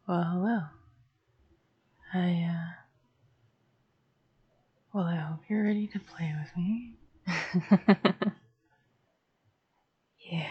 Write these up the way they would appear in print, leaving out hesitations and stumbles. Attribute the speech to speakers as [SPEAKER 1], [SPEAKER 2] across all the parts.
[SPEAKER 1] Well, hello. I, well, I hope you're ready to play with me. Yeah.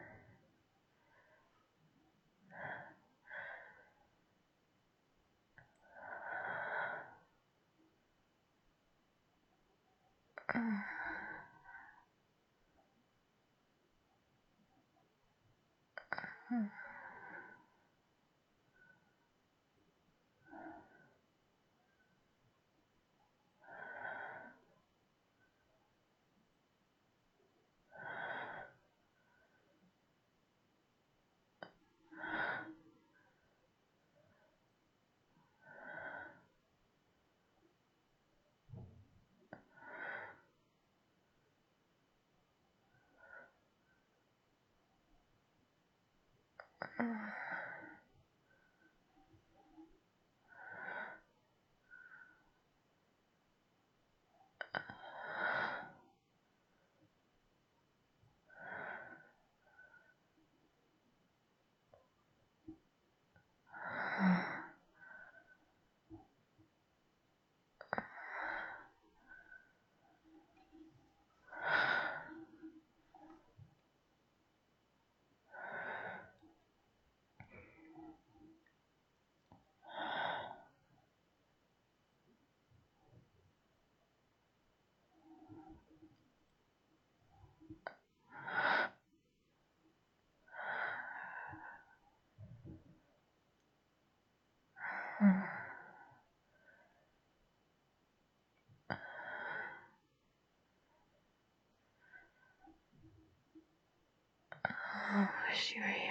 [SPEAKER 1] I wish you were here.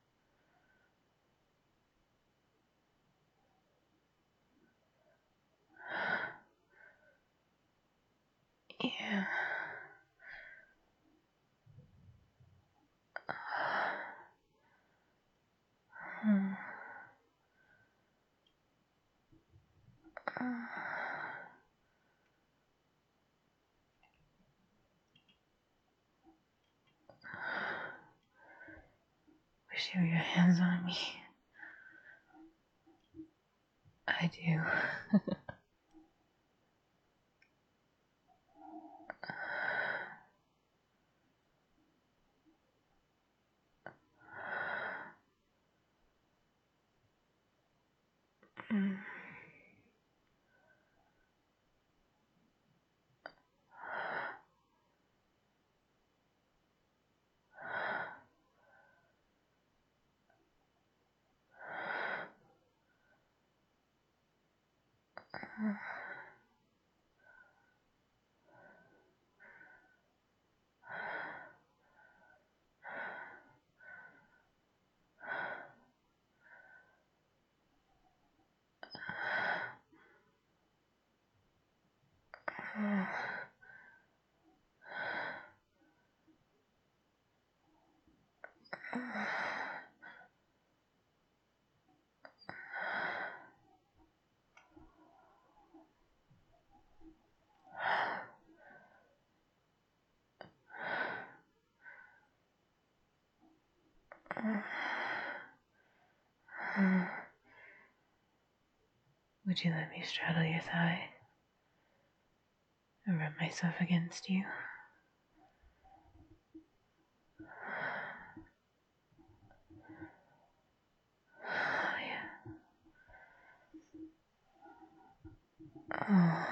[SPEAKER 1] Yeah. Wish you were your hands on me. I do. Would you let me straddle your thigh and rub myself against you? Oh, yeah. Oh.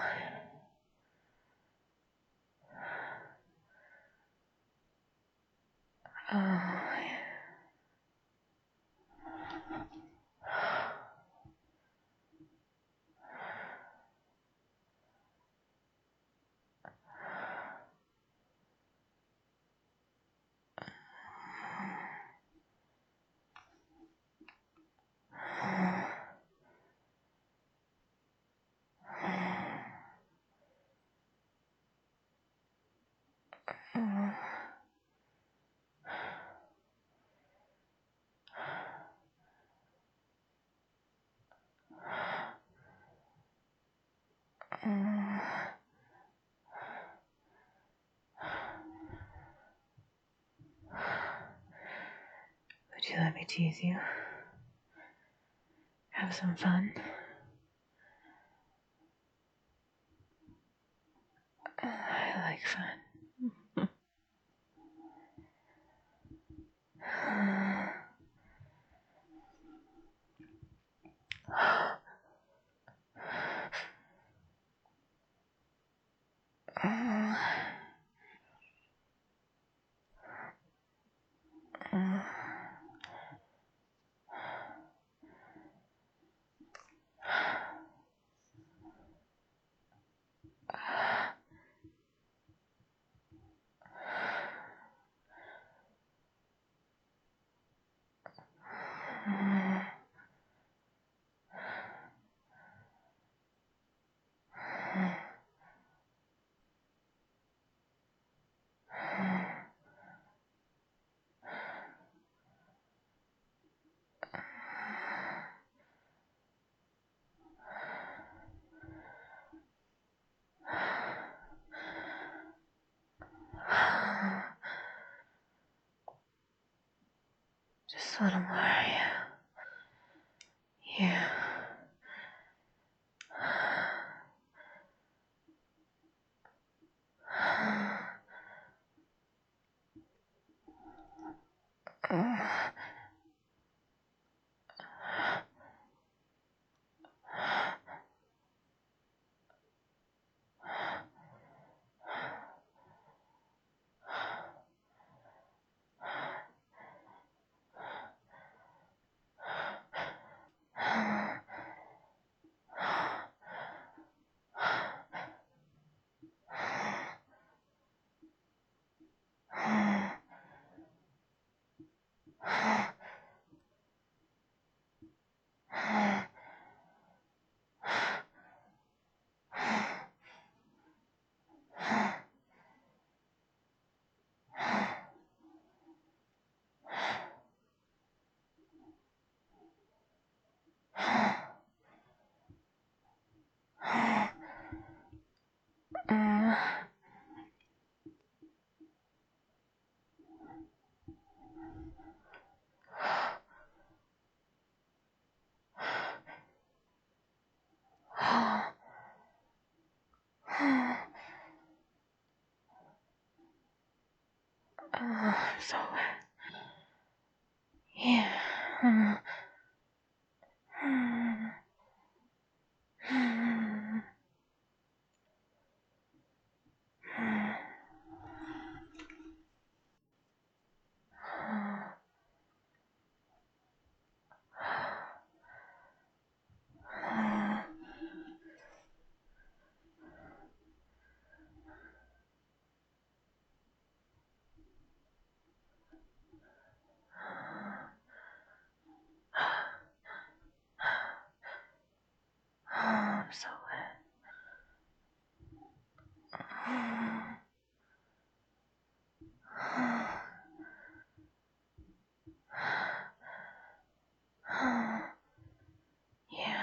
[SPEAKER 1] Oh, yeah. Would you let me tease you? Have some fun. I like fun. Just a little more, yeah. Yeah. So wet. Yeah. I'm so wet. Yeah.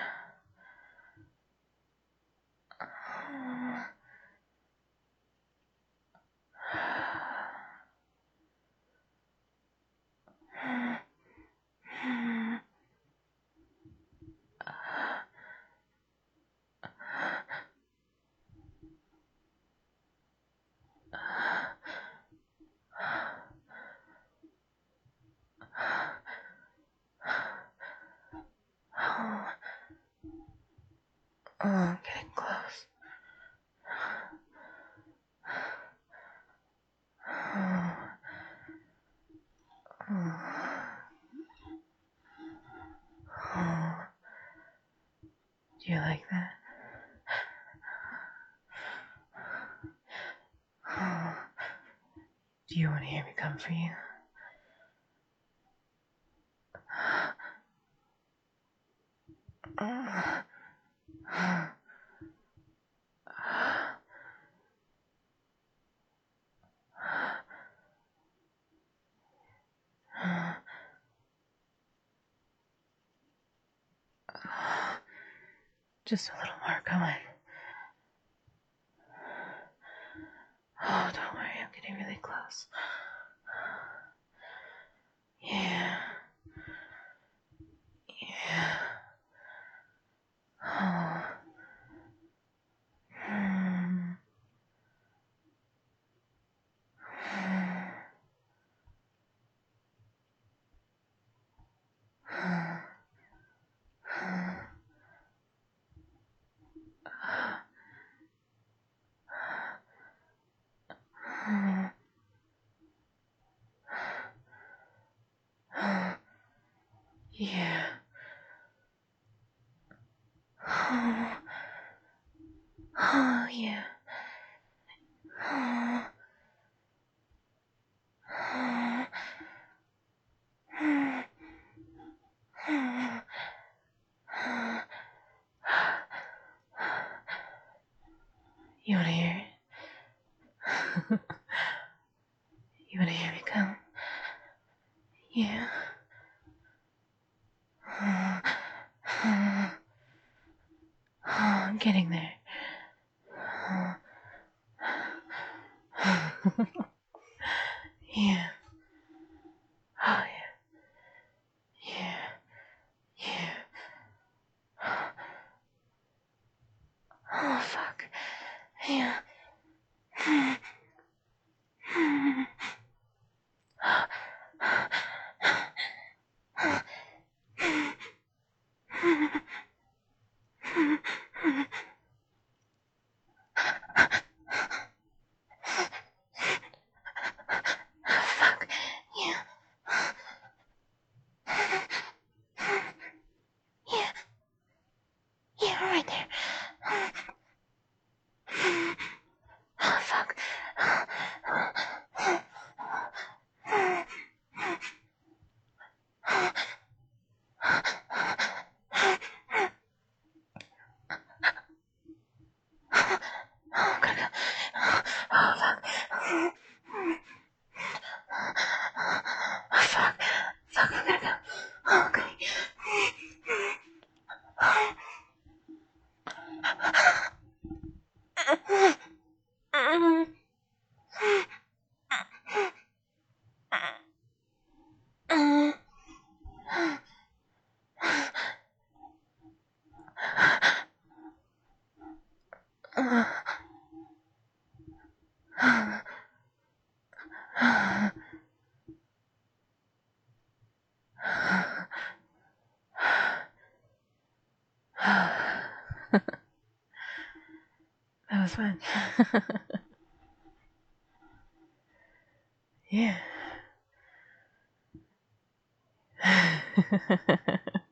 [SPEAKER 1] Oh, getting close. Do you like that? Do you want to hear me come for you? Just a little more, come on. Oh, don't worry, I'm getting really close. Yeah. Yeah. Yeah. Oh, oh yeah. Oh, oh, oh, oh, oh. You wanna hear it? You wanna hear me come? Yeah. Oh, oh, oh, I'm getting there. Oh, oh. Yeah. Oh yeah. Yeah. Yeah. Oh fuck. Yeah. Fuck. Yeah. Yeah. Yeah, right there. Oh fuck. Oh, gotta go. Oh fuck. Oh fuck. Fuck, I gotta go. Oh, okay. That was fun. Yeah.